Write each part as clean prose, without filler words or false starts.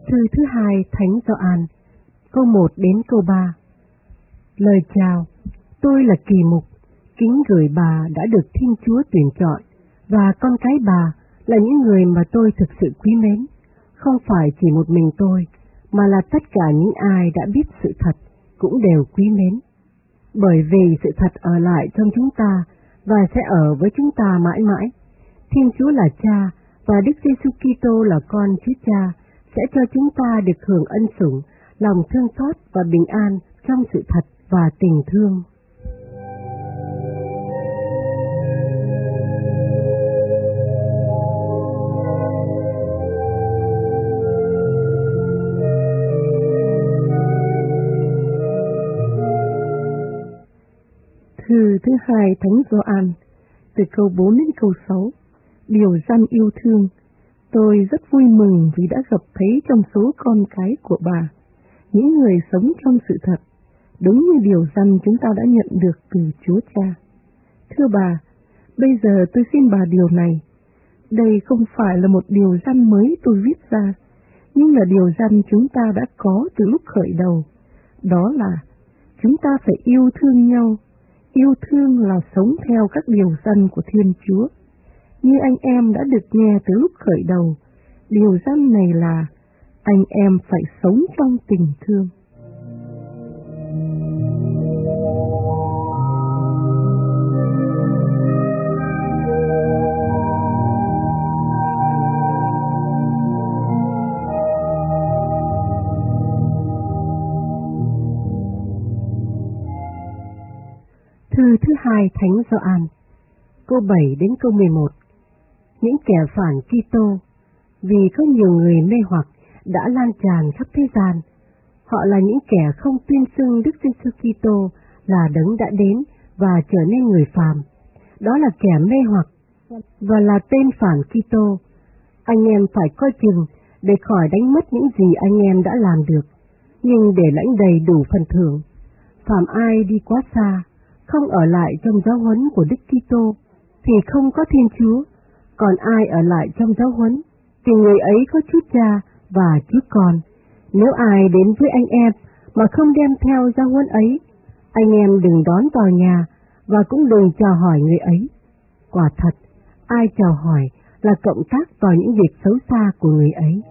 Thư thứ 2 Thánh Gioan, câu 1 đến câu 3. Lời chào, tôi là Kỳ Mục, kính gửi bà đã được Thiên Chúa tuyển chọn, và con cái bà là những người mà tôi thực sự quý mến. Không phải chỉ một mình tôi, mà là tất cả những ai đã biết sự thật cũng đều quý mến. Bởi vì sự thật ở lại trong chúng ta và sẽ ở với chúng ta mãi mãi. Thiên Chúa là Cha và Đức Giêsu Kitô là Con Chúa Cha sẽ cho chúng ta được hưởng ân sủng, lòng thương xót và bình an trong sự thật và tình thương. Thư thứ 2 Thánh Gioan, từ câu 4 đến câu 6. Điều răn yêu thương. Tôi rất vui mừng vì đã gặp thấy trong số con cái của bà những người sống trong sự thật, đúng như điều răn chúng ta đã nhận được từ Chúa Cha. Thưa bà, bây giờ tôi xin bà điều này. Đây không phải là một điều răn mới tôi viết ra, nhưng là điều răn chúng ta đã có từ lúc khởi đầu. Đó là chúng ta phải yêu thương nhau. Yêu thương là sống theo các điều răn của Thiên Chúa. Như anh em đã được nghe từ lúc khởi đầu, điều răn này là anh em phải sống trong tình thương. Thư thứ 2 Thánh Gioan, câu 7 đến câu 11. Những kẻ phản Kitô, vì có nhiều người mê hoặc đã lan tràn khắp thế gian. Họ là những kẻ không tuyên xưng Đức Giêsu Kitô là Đấng đã đến và trở nên người phàm. Đó là kẻ mê hoặc và là tên phản Kitô. Anh em phải coi chừng để khỏi đánh mất những gì anh em đã làm được, nhưng để lãnh đầy đủ phần thưởng. Phàm ai đi quá xa, không ở lại trong giáo huấn của Đức Kitô thì không có Thiên Chúa, còn ai ở lại trong giáo huấn thì người ấy có Chúa Cha và Chúa Con. Nếu ai đến với anh em mà không đem theo giáo huấn ấy, anh em đừng đón vào nhà và cũng đừng chào hỏi người ấy. Quả thật, ai chào hỏi là cộng tác vào những việc xấu xa của người ấy.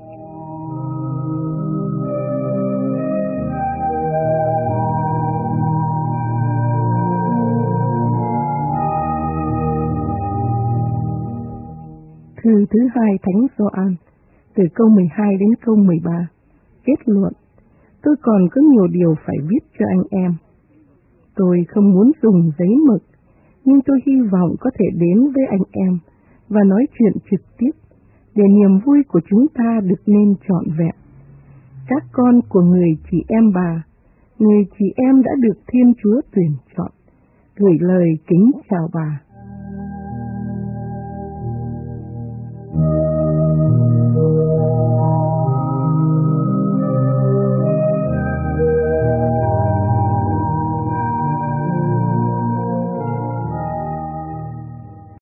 Thư thứ 2 Thánh Gioan, từ câu 12 đến câu 13. Kết luận. Tôi còn có nhiều điều phải viết cho anh em. Tôi không muốn dùng giấy mực, nhưng tôi hy vọng có thể đến với anh em và nói chuyện trực tiếp, để niềm vui của chúng ta được nên trọn vẹn. Các con của người chị em bà, người chị em đã được Thiên Chúa tuyển chọn, gửi lời kính chào bà.